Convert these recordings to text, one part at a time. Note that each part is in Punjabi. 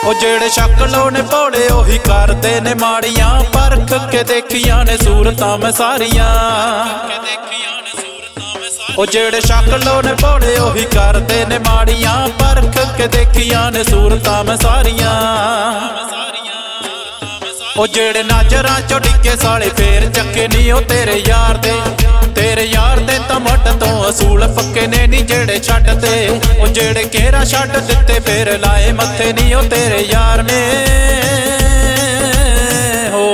ਉਹ ਜਿਹੜੇ ਸ਼ਕਲੋਂ ਨੇ ਭੋਲੇ ਉਹੀ ਕਰਦੇ ਨੇ ਮਾੜੀਆਂ, ਪਰਖ ਕੇ ਦੇਖੀਆਂ ਨੇ ਸੂਰਤਾਂ ਮੈਂ ਸਾਰੀਆਂ। ਉਹ ਜਿਹੜੇ ਸ਼ਕਲੋਂ ਨੇ ਭੋਲੇ ਉਹੀ ਕਰਦੇ ਨੇ ਮਾੜੀਆਂ, ਪਰਖ ਕੇ ਦੇਖੀਆਂ ਨੇ ਸੂਰਤਾਂ ਮੈਂ ਸਾਰੀਆਂ। ਉਹ ਜਿਹੜੇ ਨਜ਼ਰਾਂ ਚੋਂ ਡਿੱਗੇ ਸਾਲੇ ਫੇਰ ਚੱਕੇ ਨੀ ਉਹ ਤੇਰੇ ਯਾਰ ਦੇ, ਤੇਰੇ ਯਾਰ ਦੇ ਤਾਂ ਮੁੱਢ ਤੋਂ ਅਸੂਲ ਪੱਕੇ ਨੇ ਨੀ ਜਿਹੜੇ ਛੱਡਦੇ। ਉਹ ਜਿਹੜੇ ਘੇਰਾ ਛੱਡ ਦਿੱਤੇ ਫੇਰ ਲਾਏ ਮੱਥੇ ਨੀ ਉਹ ਤੇਰੇ ਯਾਰ ਨੇ। ਹੋ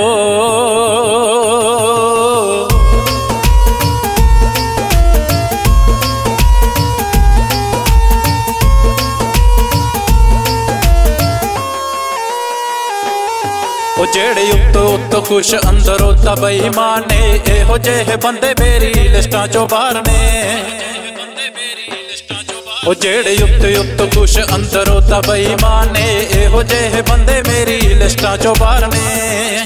ਉਹ ਜਿਹੜੇ ਉੱਤੋਂ ਖੁਸ਼ ਅੰਦਰੋਂ ਤਾਂ ਬੇਈਮਾਨ ਨੇ, ਇਹੋ ਜਿਹੇ ਬੰਦੇ ਮੇਰੀ ਲਿਸਟਾਂ ਚੋਂ ਬਾਹਰ ਨੇ। ਉਹ ਜਿਹੜੇ ਉੱਤੋਂ ਖੁਸ਼ ਅੰਦਰੋਂ ਤਾਂ ਬੇਈਮਾਨ ਨੇ, ਇਹੋ ਜਿਹੇ ਬੰਦੇ ਮੇਰੀ ਲਿਸਟਾਂ ਚੋਂ ਬਾਹਰ ਨੇ।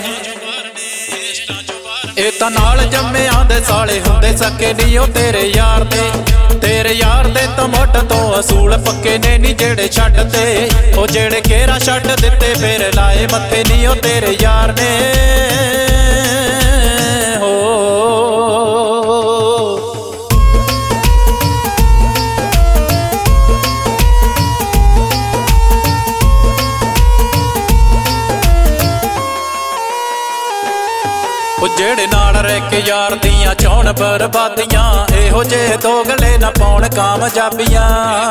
ਇਹ ਤਾਂ ਨਾਲ ਜੰਮਿਆਂ ਦੇ ਸਾਲੇ ਹੁੰਦੇ ਸਕੇ ਨੀ ਉਹ ਤੇਰੇ ਯਾਰ ਦੇ, ਤੇਰੇ ਯਾਰ ਦੇ ਤਾਂ ਮੁੱਢ ਤੋਂ ਅਸੂਲ ਪੱਕੇ ਨੇ ਨੀ ਜਿਹੜੇ ਛੱਡਦੇ। ਉਹ ਜਿਹੜੇ ਘੇਰਾ ਛੱਡ ਦਿੱਤੇ ਫੇਰ ਲਾਏ ਮੱਥੇ ਨੀ ਉਹ ਤੇਰੇ ਯਾਰ ਨੇ। ਹੋ ਉਹ ਜਿਹੜੇ ਨਾਲ ਰਹਿ ਕੇ ਯਾਰ ਦੀਆਂ ਚਾਹੁਣ ਬਰਬਾਦੀਆਂ, ਇਹੋ ਜਿਹੇ ਦੋਗਲੇ ਨਾ ਪਾਉਣ ਕਾਮਯਾਬੀਆਂ।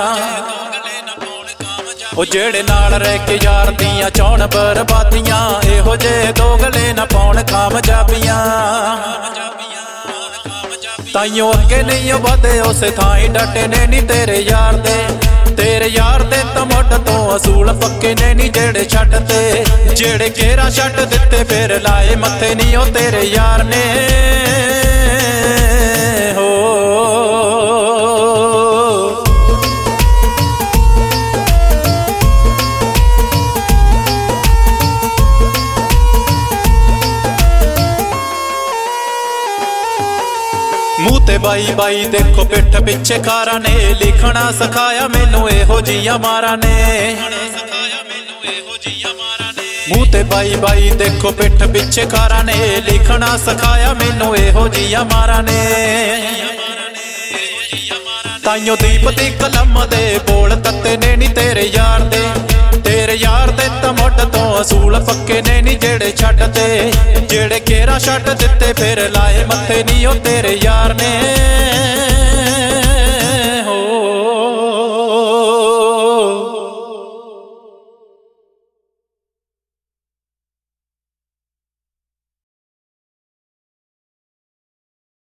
ਉਹ ਜਿਹੜੇ ਨਾਲ ਰਹਿ ਕੇ ਯਾਰ ਦੀਆਂ ਚਾਹੁਣ ਬਰਬਾਦੀਆਂ, ਇਹੋ ਜਿਹੇ ਦੋਗਲੇ ਨਾ ਪਾਉਣ ਕਾਮਯਾਬੀਆਂ। ਤਾਈਓ ਅੱਗੇ ਨਹੀਂ ਵਧੇ ਉਸੇ ਥਾਂ ਹੀ ਡਟੇ ਨੇ ਨੀ ਤੇਰੇ ਯਾਰ ਦੇ, ਤੇਰੇ ਯਾਰ ਦੇ ਤਾਂ ਮੁੱਢ ਤੋਂ ਅਸੂਲ ਪੱਕੇ ਨੇ ਨੀ ਜਿਹੜੇ ਛੱਡਦੇ। ਜਿਹੜੇ ਘੇਰਾ ਛੱਡ ਦਿੱਤੇ ਫੇਰ ਲਾਏ ਮੱਥੇ ਨੀ ਉਹ ਤੇਰੇ ਯਾਰ ਨੇ। ਹੋ ਮੂੰਹ ਤੇ ਬਾਈ ਦੇਖੋ ਪਿੱਠ ਪਿੱਛੇ ਖਾਰਾਂ ਨੇ, ਲਿਖਣਾ ਸਿਖਾਇਆ ਮੈਨੂੰ ਇਹੋ ਜਿਹੀਆਂ ਮਾਰਾਂ ਨੇ। ਮੂੰਹ ਤੇ ਬਾਈ ਦੇਖੋ ਪਿੱਠ ਪਿੱਛੇ ਖਾਰਾਂ ਨੇ, ਲਿਖਣਾ ਸਿਖਾਇਆ ਮੈਨੂੰ ਇਹੋ ਜਿਹੀਆਂ ਮਾਰਾਂ ਨੇ। ਤਾਈਓ ਦੀਪ ਦੀ ਕਲਮ ਦੇ ਬੋਲ ਤੱਤੇ ਨੇ ਨੀ ਤੇਰੇ ਯਾਰ ਦੇ, ਤੇਰੇ ਯਾਰ ਦੇ ਤਾਂ ਮੁੱਢ ਤੋਂ ਅਸੂਲ ਪੱਕੇ ਨੇ ਨੀ ਜਿਹੜੇ ਛੱਡਦੇ। ਜਿਹੜੇ ਘੇਰਾ ਛੱਡ ਦਿੱਤੇ ਫੇਰ ਲਾਏ ਮੱਥੇ ਨੀ ਉਹ ਤੇਰੇ ਯਾਰ ਨੇ।